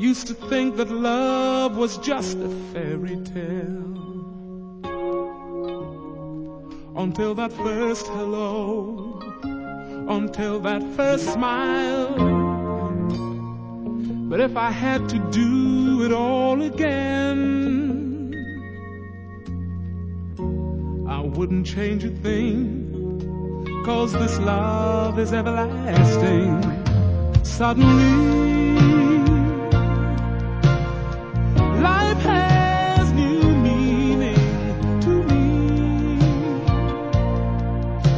used to think that love was just a fairy tale, until that first hello, until that first smile. But if I had to do it all again, I wouldn't change a thing, 'cause this love is everlasting. Suddenly